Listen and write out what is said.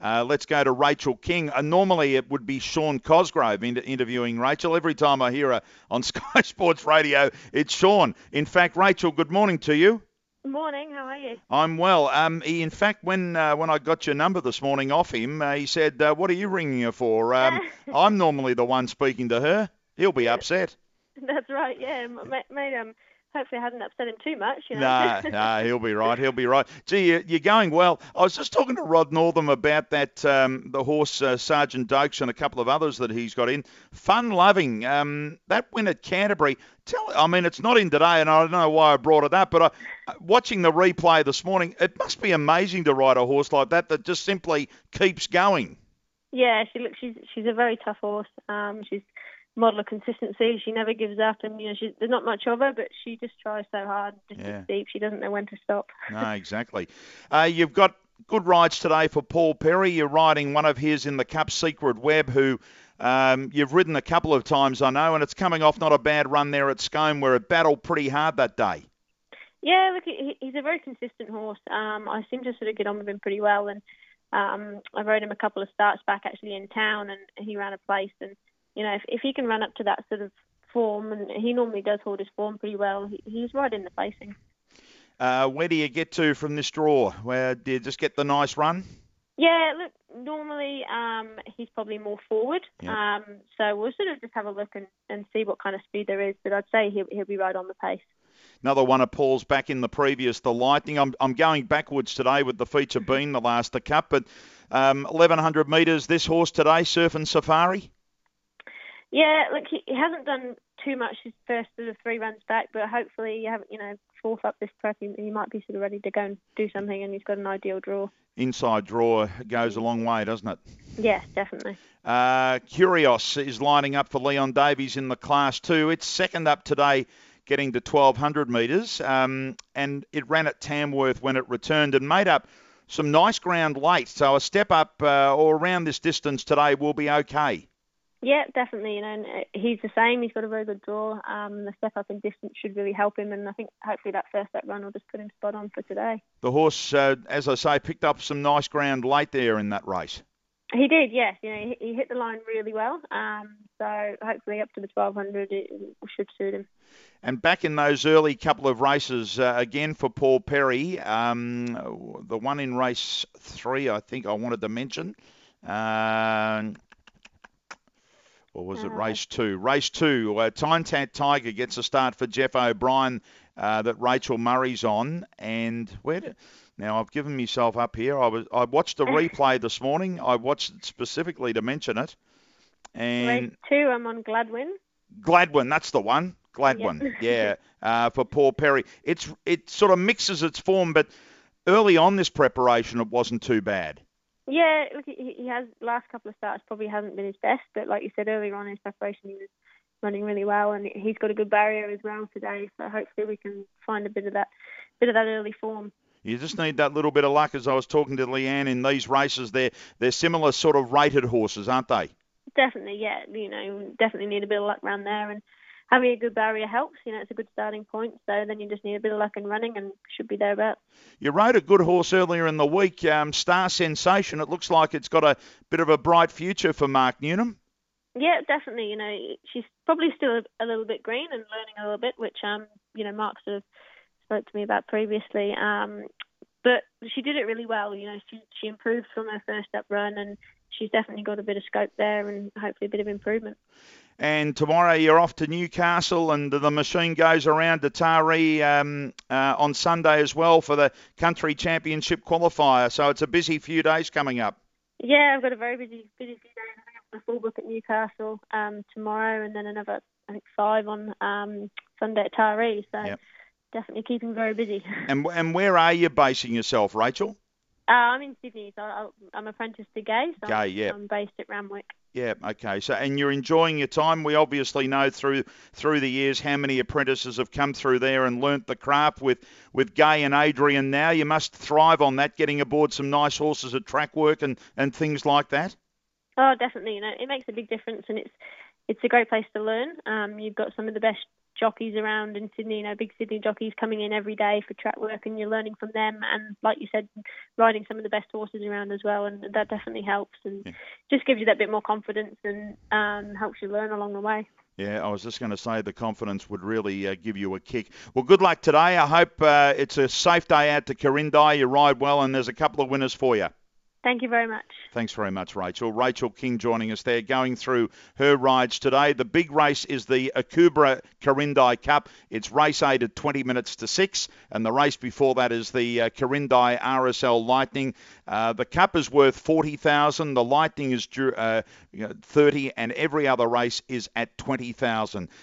Let's go to Rachel King. Normally it would be Sean Cosgrove interviewing Rachel. Every time I hear her on Sky Sports Radio, it's Sean. In fact, Rachel, good morning to you. Morning, how are you? I'm well. In fact, when I got your number this morning off him, he said, what are you ringing her for? I'm normally the one speaking to her. He'll be upset. That's right, yeah. Hopefully I hadn't upset him too much, you know. No, he'll be right. He'll be right. Gee, you're going well. I was just talking to Rod Northam about that, the horse Sergeant Dokes and a couple of others that he's got in. Fun Loving, that win at Canterbury. It's not in today, and I don't know why I brought it up, but watching the replay this morning, it must be amazing to ride a horse like that just simply keeps going. Yeah, she's a very tough horse. She's model of consistency. She never gives up, and there's not much of her, but she just tries so hard, just deep. She doesn't know when to stop. No, exactly. You've got good rides today for Paul Perry. You're riding one of his in the Cup, Secret Web, who you've ridden a couple of times, I know, and it's coming off not a bad run there at Scone, where it battled pretty hard that day. Yeah, look, he's a very consistent horse. I seem to sort of get on with him pretty well, and I rode him a couple of starts back actually in town, and he ran a place, and if he can run up to that sort of form, and he normally does hold his form pretty well, he's right in the placing. Where do you get to from this draw? Where do you just get the nice run? Yeah, look, normally he's probably more forward. Yeah. So we'll sort of just have a look and see what kind of speed there is, but I'd say he'll be right on the pace. Another one of Paul's back in the previous, the Lightning. I'm going backwards today with the feature being the Cup, but 1,100 metres, this horse today, Surfing Safari? Yeah, look, he hasn't done too much his first sort of 3 runs back, but hopefully, fourth up this prep, he might be sort of ready to go and do something, and he's got an ideal draw. Inside draw goes a long way, doesn't it? Yes, definitely. Curios is lining up for Leon Davies in the Class 2. It's second up today, getting to 1,200 metres, and it ran at Tamworth when it returned and made up some nice ground late. So a step up or around this distance today will be okay. Yeah, definitely. And he's the same. He's got a very good draw. The step up in distance should really help him, and I think hopefully that first up run will just put him spot on for today. The horse, as I say, picked up some nice ground late there in that race. He did, yes. He hit the line really well. So hopefully up to the 1,200 it should suit him. And back in those early couple of races, again for Paul Perry, the one in race 3, I think I wanted to mention. Or was it race 2? Race 2, Time Tat Tiger gets a start for Jeff O'Brien that Rachel Murray's on. And now I've given myself up here. I watched the replay this morning. I watched it specifically to mention it. And race 2, I'm on Gladwin. Gladwin, that's the one. Gladwin, yeah, for Paul Perry. It sort of mixes its form, but early on this preparation, it wasn't too bad. Yeah, look, he has, last couple of starts probably hasn't been his best, but like you said earlier on in his preparation, he was running really well, and he's got a good barrier as well today, so hopefully we can find a bit of that early form. You just need that little bit of luck. As I was talking to Leanne, in these races, they're similar sort of rated horses, aren't they? Definitely, yeah. Definitely need a bit of luck around there, and having a good barrier helps. It's a good starting point. So then you just need a bit of luck in running and should be thereabouts. You rode a good horse earlier in the week, Star Sensation. It looks like it's got a bit of a bright future for Mark Newnham. Yeah, definitely. She's probably still a little bit green and learning a little bit, which, Mark sort of spoke to me about previously. But she did it really well. She improved from her first up run, and she's definitely got a bit of scope there and hopefully a bit of improvement. And tomorrow you're off to Newcastle, and the machine goes around to Taree on Sunday as well for the Country Championship qualifier. So it's a busy few days coming up. Yeah, I've got a very busy few days. I have a full book at Newcastle tomorrow, and then another, I think, 5 on Sunday at Taree. So yep. Definitely keeping very busy. And where are you basing yourself, Rachel? I'm in Sydney, so I'm apprenticed to Gay, so Gay, yeah. I'm based at Randwick. Yeah, okay. So, and you're enjoying your time. We obviously know through the years how many apprentices have come through there and learnt the craft with Gay and Adrian now. You must thrive on that, getting aboard some nice horses at track work and things like that. Oh, definitely. It makes a big difference, and it's a great place to learn. You've got some of the best jockeys around in Sydney, big Sydney jockeys coming in every day for track work, and you're learning from them. And like you said, riding some of the best horses around as well, and that definitely helps and just gives you that bit more confidence and helps you learn along the way. Yeah, I was just going to say the confidence would really give you a kick. Well, good luck today. I hope it's a safe day out to Quirindi. You ride well, and there's a couple of winners for you. Thank you very much. Thanks very much, Rachel. Rachel King joining us there, going through her rides today. The big race is the Akubra Quirindi Cup. It's race 8 at 20 minutes to 6, and the race before that is the Quirindi RSL Lightning. The Cup is worth $40,000. The Lightning is 30, and every other race is at $20,000.